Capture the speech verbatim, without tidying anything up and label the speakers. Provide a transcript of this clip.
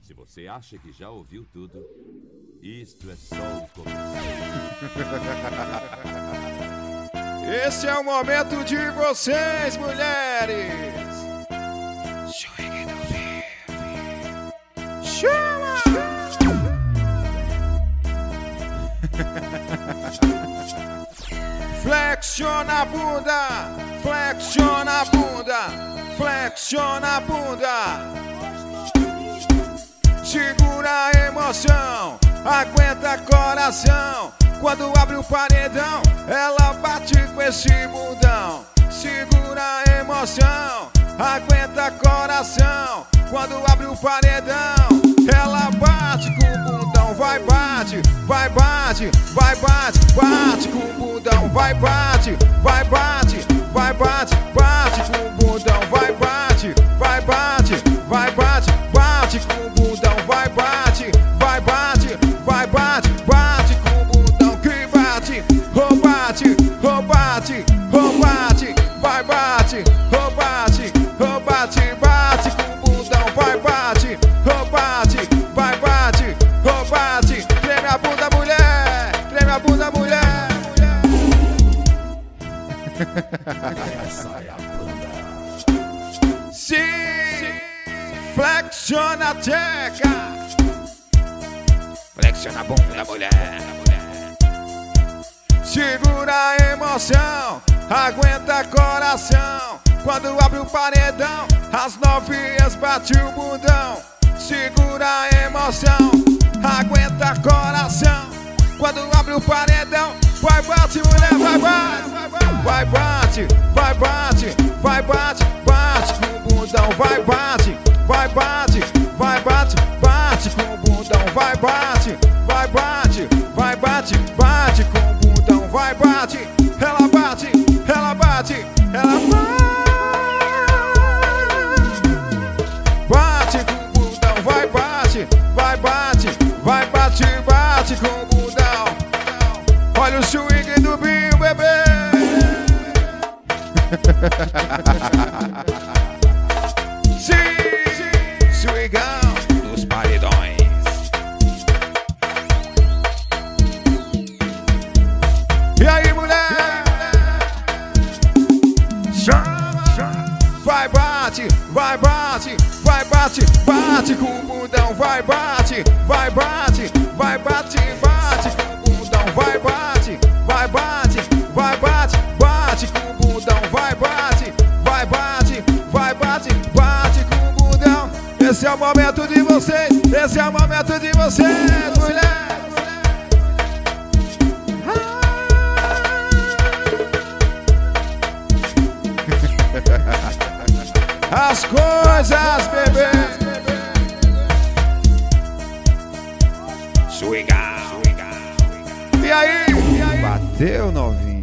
Speaker 1: Se você acha que já ouviu tudo, isto é só o começo.
Speaker 2: Esse é o momento de vocês, mulheres. Swing do Vive. Chama! Flexiona a bunda, flexiona a bunda, flexiona a bunda. Segura a emoção, aguenta coração. Quando abre o paredão, ela bate com esse bundão. Segura a emoção, aguenta coração. Quando abre o paredão, ela bate com o bundão. Vai bate, vai bate, vai bate, bate com o bundão. Vai bate, vai bate, vai bate, bate com o bundão. Vai bate, vai bate, vai bate, bate com o bundão. Vai bate, vai bate, vai bate, bate com o bundão. Que bate, oh bate, oh bate, oh bate, vai bate, oh bate, oh bate, bate com o bundão. Vai bate, oh bate, vai bate, oh bate. Treme a bunda, mulher, treme a bunda, mulher.
Speaker 1: Sai a bunda.
Speaker 2: Sim, flexiona a tcheca. Flexiona a bunda, mulher. Segura a emoção, aguenta coração. Quando abre o paredão, as novinhas bate o bundão. Segura a emoção, aguenta coração. Quando abre o paredão, vai bate, mulher, vai bate. Vai bate, vai bate, vai bate, bate com o bundão. Vai bate, vai bate, vai bate, bate com o bundão. Vai bate, vai bate, vai bate, bate com o bundão. Vai bate, ela bate, ela bate, ela bate. Bate com o bundão, vai bate, vai bate, vai bate, bate com o bundão. Olha o swing do Binho, bebê. Sim, swingão dos paredões. E aí, mulher? Chama, chama. Vai bate, vai bate, vai bate, bate com o bundão. Vai bate, vai bate, vai bate, bate com o bundão. Vai bate, vai bate, vai bate, bate com o bundão. Vai bate, vai bate, vai bate, bate com o bundão. Esse é o momento de vocês, esse é o momento de vocês, mulher. As coisas, bebê. Swingar. E aí? Bateu, novinho.